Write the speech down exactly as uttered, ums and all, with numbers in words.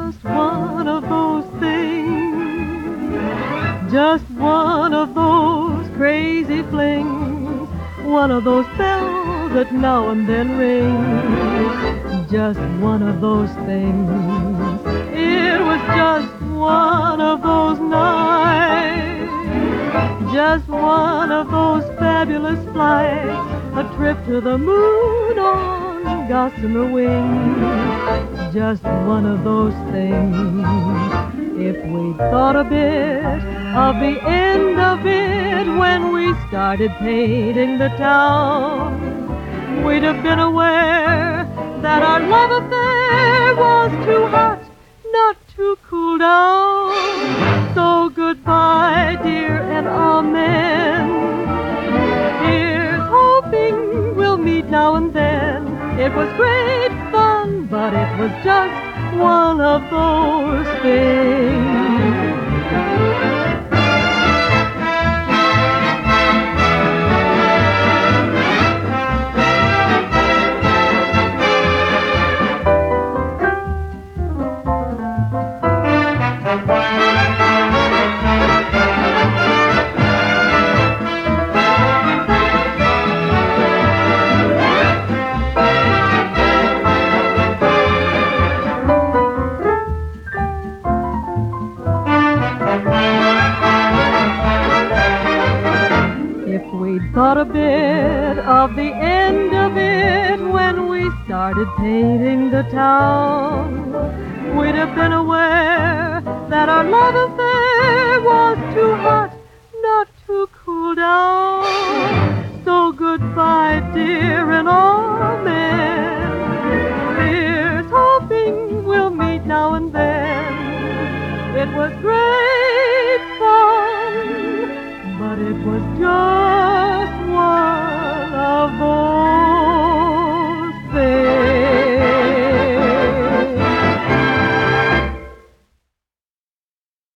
just one of those things, just one of those crazy flings, one of those bells that now and then ring, just one of those things. It was just one of those nights, just one of those fabulous flights, a trip to the moon on gossamer wings, just one of those things. If we'd thought a bit of the end of it when we started painting the town, we'd have been aware that our love affair was too hot not to cool down. So goodbye, dear, and amen. Here's hoping we'll meet now and then. It was great fun, but it was just one of those things. If we'd thought a bit of the end of it when we started painting the town, we'd have been aware that our love affair was too hot not to cool down. So goodbye, dear, and amen. Here's hoping we'll meet now and then. It was great fun, but it was just